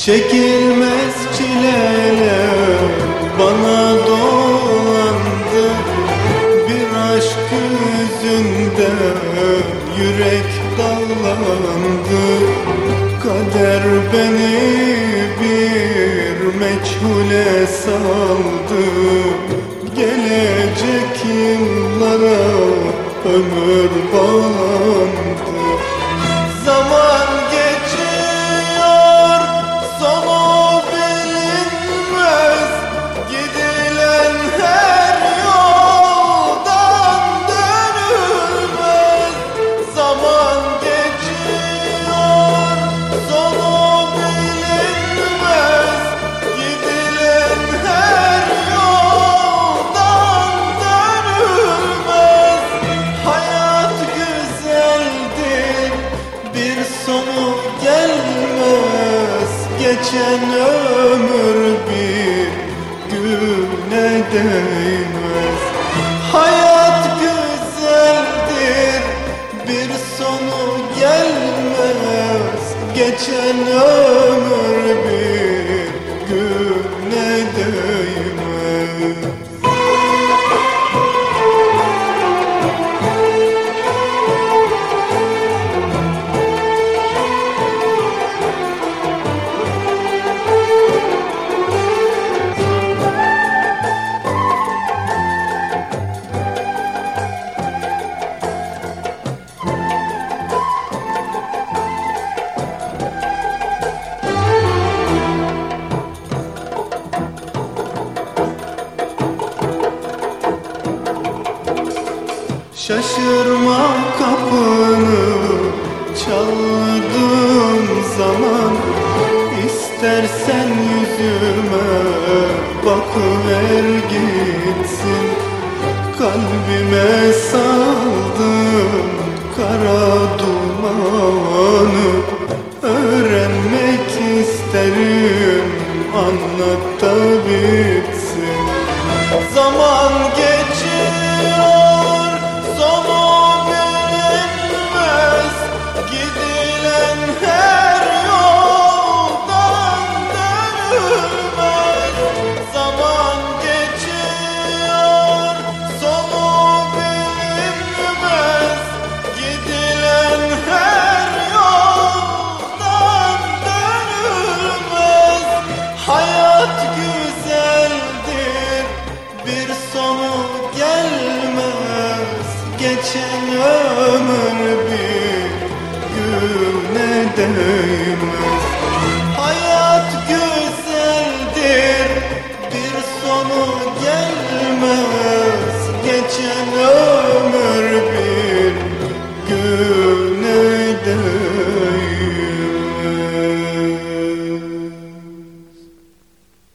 Çekilmez çileler bana dolandı, bir aşk yüzünden yürek dağlandı. Kader beni bir meçhule saldı, gelecek yıllara ömür bağlandı. Zaman geçiyor, sonu bilinmez, gidilen her yoldan dönülmez. Zaman geçiyor, sonu bilinmez, gidilen her yoldan dönülmez. Hayat güzeldir, bir sonu gelmez, geçen ömür bir güne değmez. Hayat güzeldir, bir sonu gelmez, geçen ömür bir güne değmez. Şaşırma kapını çaldığım zaman, İstersen yüzüme bakıver gitsin. Kalbime saldım kara dumanı, öğrenmek isterim, anlat da bitsin. Zaman geçiyor, sonu bilinmez, gidilen her yoldan dönülmez. Zaman geçiyor, sonu bilinmez, gidilen her yoldan dönülmez. Hayat güzeldir, bir sonu gelmez, geçen ömür bir güne değmez. Hayat güzeldir, bir sonu gelmez, geçen ömür